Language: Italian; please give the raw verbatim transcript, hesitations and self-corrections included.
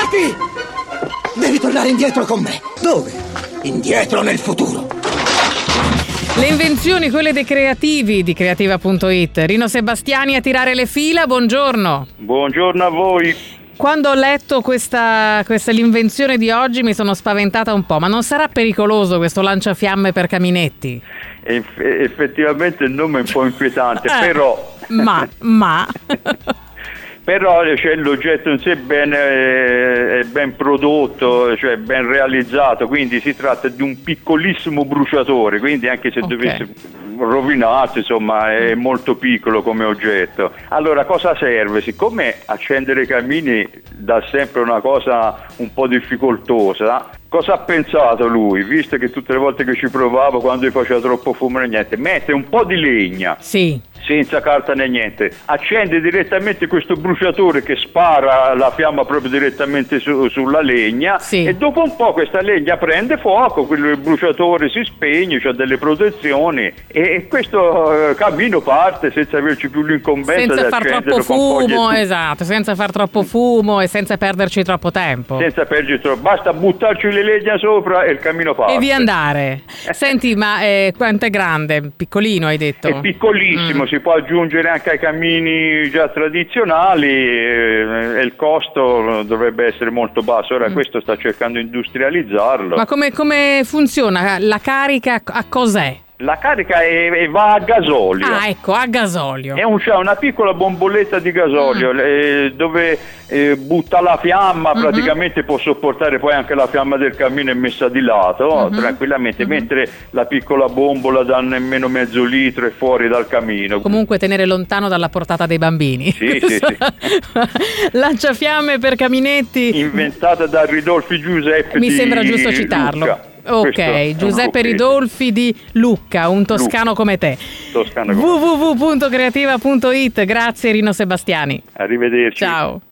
Capi! Devi tornare indietro con me. Dove? Indietro nel futuro. Le invenzioni, quelle dei creativi di creativa punto it. Rino Sebastiani a tirare le fila, buongiorno. Buongiorno a voi. Quando ho letto questa, questa l'invenzione di oggi mi sono spaventata un po', ma non sarà pericoloso questo lanciafiamme per caminetti? Eff- effettivamente il nome è un po' inquietante, Eh, però... Ma, ma... Però cioè, l'oggetto in sé è ben, eh, è ben prodotto, cioè ben realizzato, quindi si tratta di un piccolissimo bruciatore, quindi anche se Okay. dovesse rovinarsi, insomma, è molto piccolo come oggetto. Allora, cosa serve? Siccome accendere i camini dà sempre una cosa un po' difficoltosa, cosa ha pensato lui? Visto che tutte le volte che ci provavo, quando gli faceva troppo fumo e niente, mette un po' di legna. Sì. Senza carta né niente, accende direttamente questo bruciatore che spara la fiamma proprio direttamente su, sulla legna, Sì. e dopo un po' questa legna prende fuoco, quello il bruciatore si spegne, c'ha delle protezioni e, e questo eh, camino parte senza averci più l'incombenza Senza di far accenderlo troppo con foglie e fumo, tutto. esatto, senza far troppo fumo e senza perderci troppo tempo. Senza perdere troppo, basta buttarci le legna sopra e il cammino parte. E via andare. Senti, ma eh, quanto è grande? Piccolino hai detto? È piccolissimo, Mm. si può aggiungere anche ai cammini già tradizionali eh, e il costo dovrebbe essere molto basso. Ora Mm. questo sta cercando di industrializzarlo. Ma come, come funziona? La carica a cos'è? La carica è, è- va a gasolio. Ah, ecco, a gasolio. È un, c'è una piccola bomboletta di gasolio Mm. eh, dove eh, butta la fiamma, Mhm. praticamente può sopportare poi anche la fiamma del camino, è messa di lato Mhm. tranquillamente, Mhm. mentre la piccola bombola da nemmeno mezzo litro è fuori dal camino. Comunque tenere lontano dalla portata dei bambini. Sì, sì, sì. Lanciafiamme per caminetti. Inventata da Ridolfi Giuseppe Mi di sembra giusto citarlo. Lucca. Ok, Questo è un Giuseppe cocchetto. Ridolfi di Lucca, un toscano come te. Toscano come w w w punto creativa punto it. Grazie Rino Sebastiani. Arrivederci. Ciao.